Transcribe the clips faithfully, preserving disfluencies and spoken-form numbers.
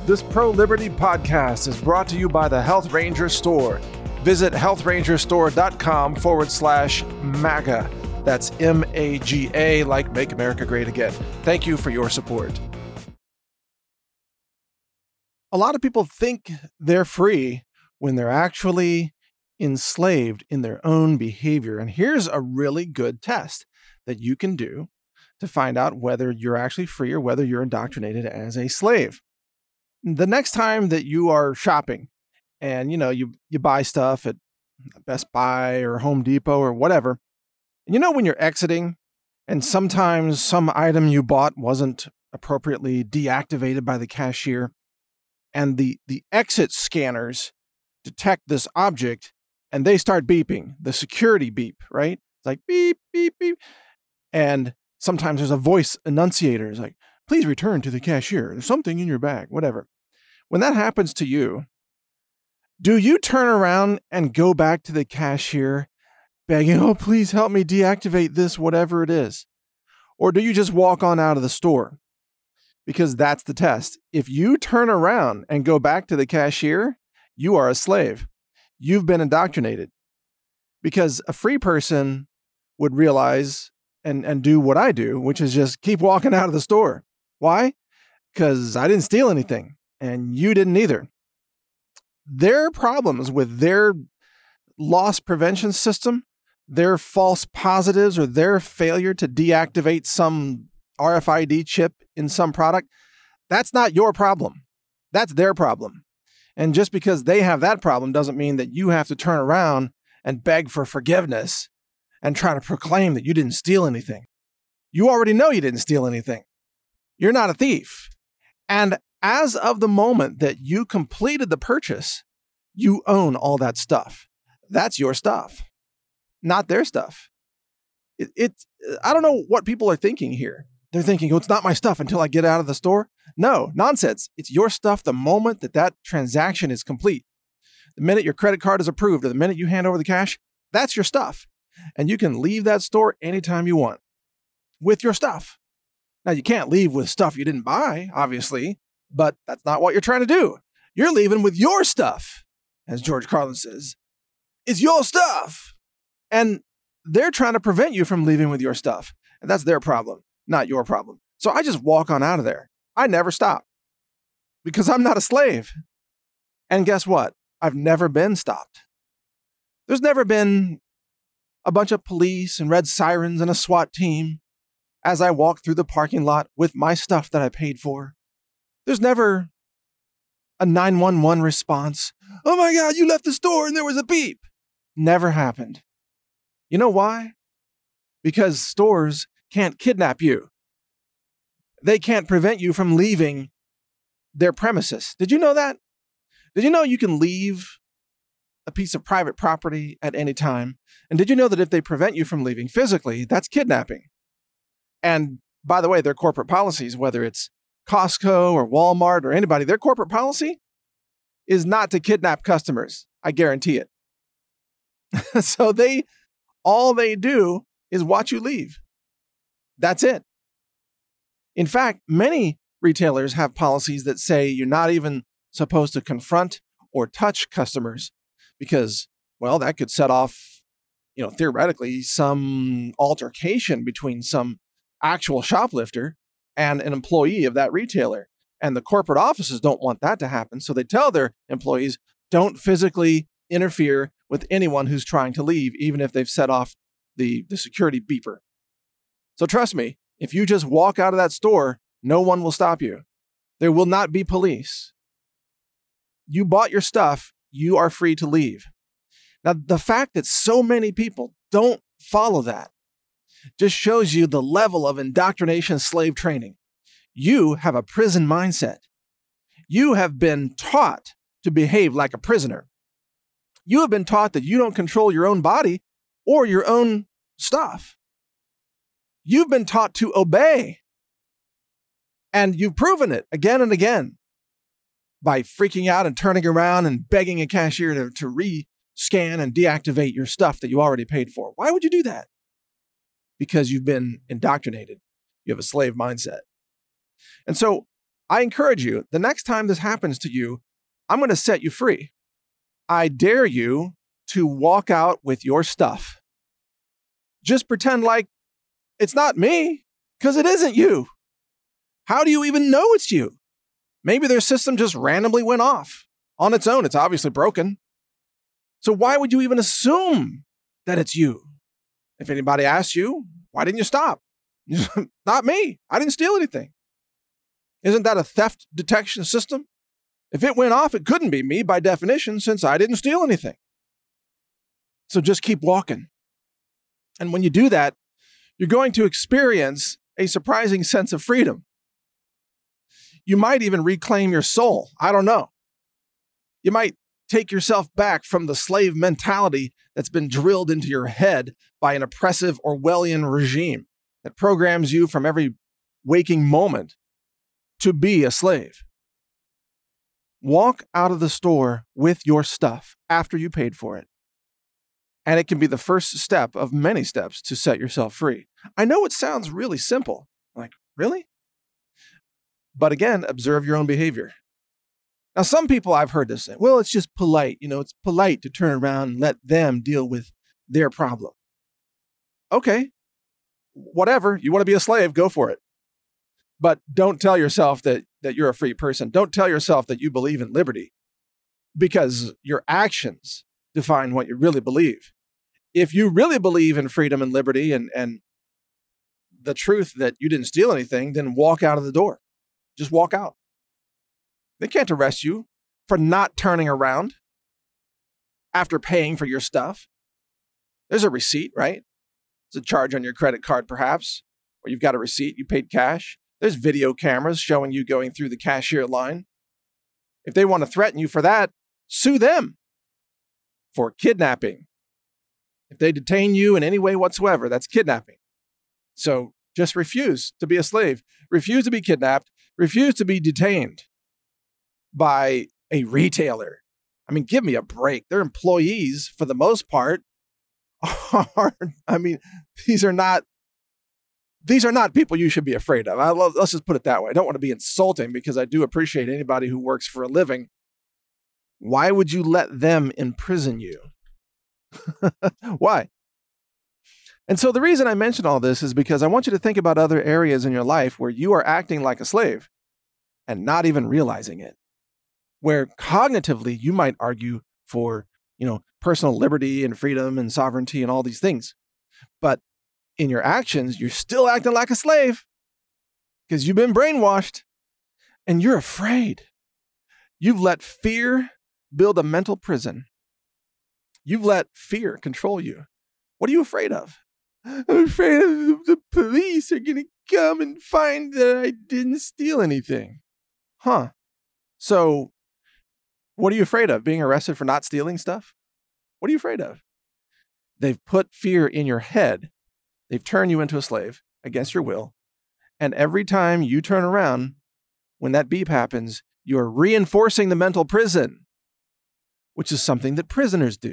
This pro-liberty podcast is brought to you by the Health Ranger Store. Visit healthrangerstore.com forward slash MAGA. That's M A G A, like Make America Great Again. Thank you for your support. A lot of people think they're free when they're actually enslaved in their own behavior. And here's a really good test that you can do to find out whether you're actually free or whether you're indoctrinated as a slave. The next time that you are shopping and, you know, you, you buy stuff at Best Buy or Home Depot or whatever, and you know when you're exiting and sometimes some item you bought wasn't appropriately deactivated by the cashier and the, the exit scanners detect this object and they start beeping, the security beep, right? It's like beep, beep, beep. And sometimes there's a voice enunciator. It's like, please return to the cashier. There's something in your bag, whatever. When that happens to you, do you turn around and go back to the cashier begging, oh, please help me deactivate this, whatever it is? Or do you just walk on out of the store? Because that's the test. If you turn around and go back to the cashier, you are a slave. You've been indoctrinated. Because a free person would realize and, and do what I do, which is just keep walking out of the store. Why? Because I didn't steal anything and you didn't either. Their problems with their loss prevention system, their false positives or their failure to deactivate some R F I D chip in some product, that's not your problem. That's their problem. And just because they have that problem doesn't mean that you have to turn around and beg for forgiveness and try to proclaim that you didn't steal anything. You already know you didn't steal anything. You're not a thief. And as of the moment that you completed the purchase, you own all that stuff. That's your stuff, not their stuff. It, it, I don't know what people are thinking here. They're thinking, oh, it's not my stuff until I get out of the store. No, nonsense. It's your stuff the moment that that transaction is complete. The minute your credit card is approved or the minute you hand over the cash, that's your stuff. And you can leave that store anytime you want with your stuff. Now, you can't leave with stuff you didn't buy, obviously, but that's not what you're trying to do. You're leaving with your stuff, as George Carlin says. It's your stuff. And they're trying to prevent you from leaving with your stuff. And that's their problem, not your problem. So I just walk on out of there. I never stop because I'm not a slave. And guess what? I've never been stopped. There's never been a bunch of police and red sirens and a SWAT team as I walk through the parking lot with my stuff that I paid for. There's never a nine one one response. Oh my God, you left the store and there was a beep. Never happened. You know why? Because stores can't kidnap you. They can't prevent you from leaving their premises. Did you know that? Did you know you can leave a piece of private property at any time? And did you know that if they prevent you from leaving physically, that's kidnapping? And by the way, their corporate policies, whether it's Costco or Walmart or anybody, their corporate policy is not to kidnap customers. I guarantee it. So they, all they do is watch you leave. That's it. In fact, many retailers have policies that say you're not even supposed to confront or touch customers because, well, that could set off, you know, theoretically, some altercation between some actual shoplifter and an employee of that retailer. And the corporate offices don't want that to happen. So they tell their employees, don't physically interfere with anyone who's trying to leave, even if they've set off the, the security beeper. So trust me, if you just walk out of that store, no one will stop you. There will not be police. You bought your stuff, you are free to leave. Now, the fact that so many people don't follow that just shows you the level of indoctrination slave training. You have a prison mindset. You have been taught to behave like a prisoner. You have been taught that you don't control your own body or your own stuff. You've been taught to obey. And you've proven it again and again by freaking out and turning around and begging a cashier to, to re-scan and deactivate your stuff that you already paid for. Why would you do that? Because you've been indoctrinated. You have a slave mindset. And so I encourage you, the next time this happens to you, I'm going to set you free. I dare you to walk out with your stuff. Just pretend like it's not me, because it isn't you. How do you even know it's you? Maybe their system just randomly went off on its own. It's obviously broken. So why would you even assume that it's you? If anybody asks you, why didn't you stop? Not me. I didn't steal anything. Isn't that a theft detection system? If it went off, it couldn't be me by definition, since I didn't steal anything. So just keep walking. And when you do that, you're going to experience a surprising sense of freedom. You might even reclaim your soul. I don't know. You might take yourself back from the slave mentality that's been drilled into your head by an oppressive Orwellian regime that programs you from every waking moment to be a slave. Walk out of the store with your stuff after you paid for it. And it can be the first step of many steps to set yourself free. I know it sounds really simple. Like, really? But again, observe your own behavior. Now, some people I've heard this say, well, it's just polite. You know, it's polite to turn around and let them deal with their problem. Okay, whatever. You want to be a slave, go for it. But don't tell yourself that, that you're a free person. Don't tell yourself that you believe in liberty, because your actions define what you really believe. If you really believe in freedom and liberty and, and the truth that you didn't steal anything, then walk out of the door. Just walk out. They can't arrest you for not turning around after paying for your stuff. There's a receipt, right? There's a charge on your credit card, perhaps, or you've got a receipt, you paid cash. There's video cameras showing you going through the cashier line. If they want to threaten you for that, sue them for kidnapping. If they detain you in any way whatsoever, that's kidnapping. So just refuse to be a slave. Refuse to be kidnapped. Refuse to be detained by a retailer. I mean, give me a break. Their employees, for the most part, are, I mean, these are not, these are not people you should be afraid of. I love, let's just put it that way. I don't want to be insulting, because I do appreciate anybody who works for a living. Why would you let them imprison you? Why? And so the reason I mention all this is because I want you to think about other areas in your life where you are acting like a slave and not even realizing it. Where cognitively you might argue for, you know, personal liberty and freedom and sovereignty and all these things. But in your actions, you're still acting like a slave because you've been brainwashed and you're afraid. You've let fear build a mental prison. You've let fear control you. What are you afraid of? I'm afraid of the police are going to come and find that I didn't steal anything. Huh. So what are you afraid of? Being arrested for not stealing stuff? What are you afraid of? They've put fear in your head. They've turned you into a slave against your will. And every time you turn around, when that beep happens, you're reinforcing the mental prison, which is something that prisoners do.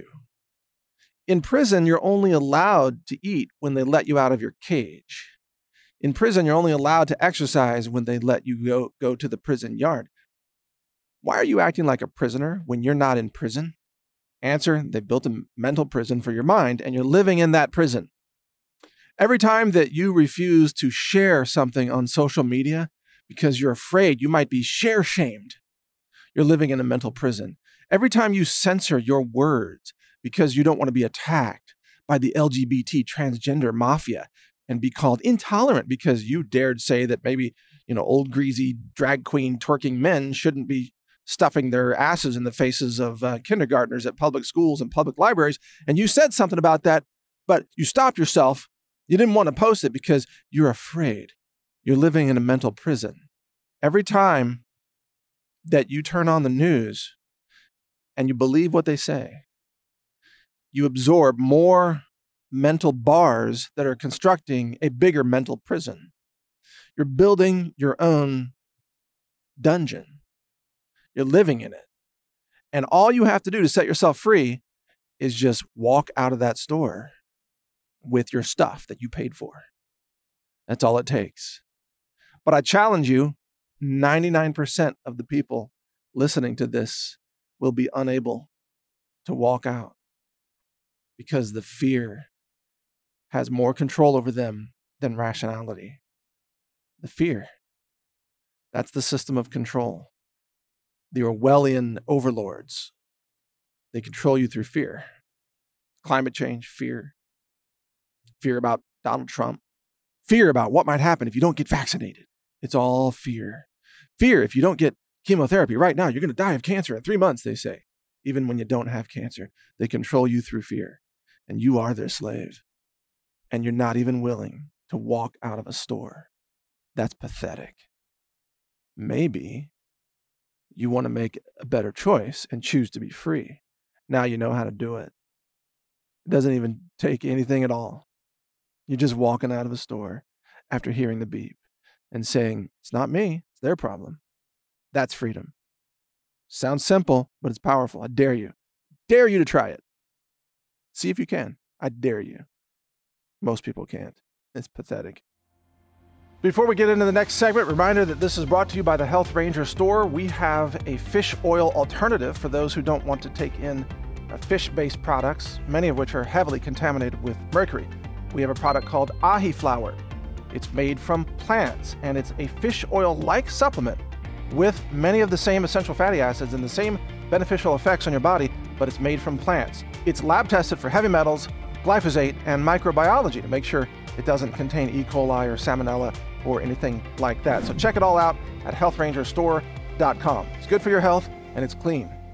In prison, you're only allowed to eat when they let you out of your cage. In prison, you're only allowed to exercise when they let you go, go to the prison yard. Why are you acting like a prisoner when you're not in prison? Answer, they built a mental prison for your mind, and you're living in that prison. Every time that you refuse to share something on social media because you're afraid you might be share shamed, you're living in a mental prison. Every time you censor your words because you don't want to be attacked by the L G B T transgender mafia and be called intolerant because you dared say that maybe, you know, old greasy drag queen twerking men shouldn't be stuffing their asses in the faces of uh, kindergartners at public schools and public libraries. And you said something about that, but you stopped yourself. You didn't want to post it because you're afraid. You're living in a mental prison. Every time that you turn on the news and you believe what they say, you absorb more mental bars that are constructing a bigger mental prison. You're building your own dungeon. You're living in it. And all you have to do to set yourself free is just walk out of that store with your stuff that you paid for. That's all it takes. But I challenge you ninety-nine percent of the people listening to this will be unable to walk out because the fear has more control over them than rationality. The fear. That's the system of control. The Orwellian overlords. They control you through fear. Climate change, fear. Fear about Donald Trump. Fear about what might happen if you don't get vaccinated. It's all fear. Fear if you don't get chemotherapy right now, you're going to die of cancer in three months, they say. Even when you don't have cancer, they control you through fear. And you are their slave. And you're not even willing to walk out of a store. That's pathetic. Maybe you want to make a better choice and choose to be free. Now you know how to do it. It doesn't even take anything at all. You're just walking out of a store after hearing the beep and saying, it's not me, it's their problem. That's freedom. Sounds simple, but it's powerful. I dare you. Dare you to try it. See if you can. I dare you. Most people can't. It's pathetic. Before we get into the next segment, reminder that this is brought to you by the Health Ranger store. We have a fish oil alternative for those who don't want to take in uh, fish-based products, many of which are heavily contaminated with mercury. We have a product called Ahi Flour. It's made from plants, and it's a fish oil-like supplement with many of the same essential fatty acids and the same beneficial effects on your body, but it's made from plants. It's lab-tested for heavy metals, glyphosate, and microbiology to make sure it doesn't contain E. coli or salmonella or anything like that. So check it all out at health ranger store dot com. It's good for your health, and it's clean.